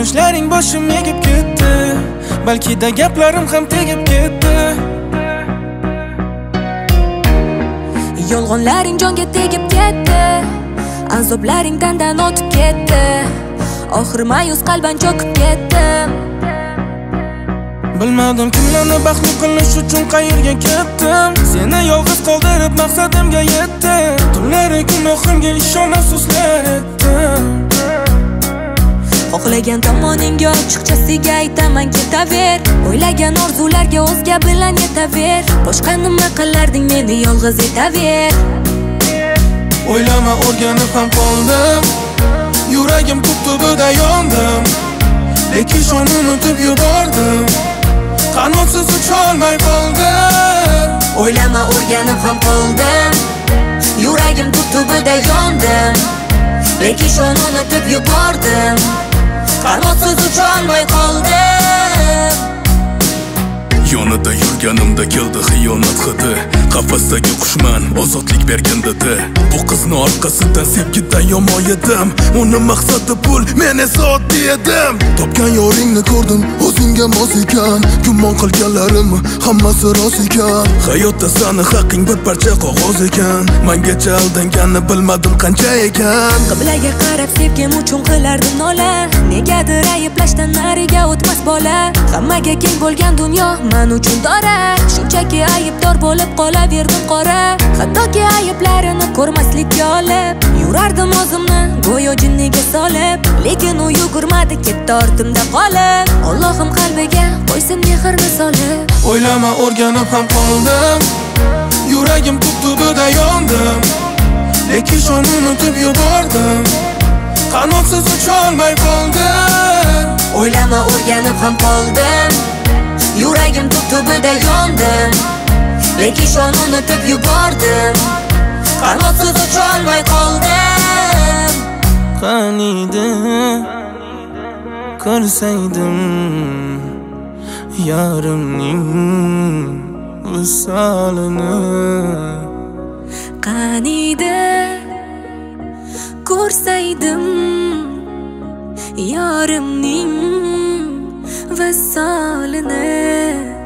Kulishlaring boshim egib ketdi, balki da gaplarim ham tegib ketdi. Yolg'onlaring jonga tegib ketdi, azoblaring tandan o'tib ketdi. Oxir ma'yus qalban cho'kib ketdim. Bilmadim kimlarni baxtli qilish uchun qayerga ketdim. Seni yolg'iz qoldirib maqsadimga yetdim. Tunlari gunohimga ishonib so'zlar etdim. Xohlagan tomoningga ochiqchasiga aytaman ketaver. O'ylagan orzularga o'zga bilan yetaver. Boshqa nima qilarding meni yolg'iz etaver. O'ylama o'rganib ham qoldim. Yuragim tub-tubida yondim. Lekin shuni unutib yubordim. Qanotsiz ucholmay qoldim. O'ylama o'rganib ham qoldim. Yuragim tub-tubida yondim. Lekin shuni unutib yubordim. Qanotsiz ucholmay qoldim. Yonida yurganimda keldi xiyonat hidi. Qafasdagi qushman ozodlik bergan dedi. Bu qizni orqasidan sevgidan yomon edim. Uni maqsadi pul, men esa oddiy edim. Topgan yoringni ko'rdim, o'zingga mos ekan. Gumon qilganlarim hammasi rost ekan. Hayotda sani haqing bir parcha qog'oz ekan. Mengacha aldanganni bilmadim qancha ekan. Qiblaga qarab sevgim uchun qilardim nola. Negadir ayblashdan nariga o'tmas bola. Hammaga keng bo'lgan dunyo men uchun dora. Shunchaki aybdor bo'lib qolaverdim qora. Hattoki ayblarini ko'rmaslikka olib yurardim o'zimni go'yo jinniga solib. Lekin u yugurmadi, ketdi ortimda qolib. Allohim qalbiga qo'ysin mehrni solib. O'ylama o'rganib ham qoldim. Yuragim tub-tubida yondim. Lekin shuni unutib yubordim. Qanotsiz ucholmay qoldim. O'ylama o'rganib ham qoldim. Yuragim tub-tubida yondim. Lekin shuni unutib yubordim. Qanotsiz ucholmay qoldim. Qaniydi ko'rsaydim yarimning visolini. Qaniydi ko'rsaydim yarimning visolini.